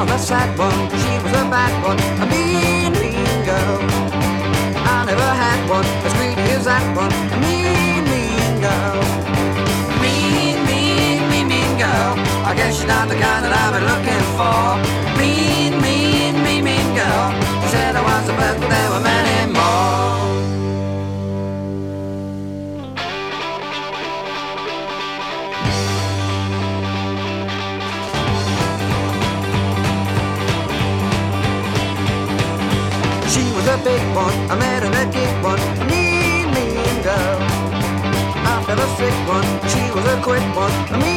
a sad one, she was a bad one, a mean, mean girl. I never had one as greedy as that one, a mean, mean girl. Mean, mean, mean, mean girl. I guess she's not the kind that I've been looking for. Mean, mean, mean, mean girl. She said I was the best, but there were many more. She was a big one, I met her at gig one, a mean, mean girl. I fell a sick one, she was a quick one, a mean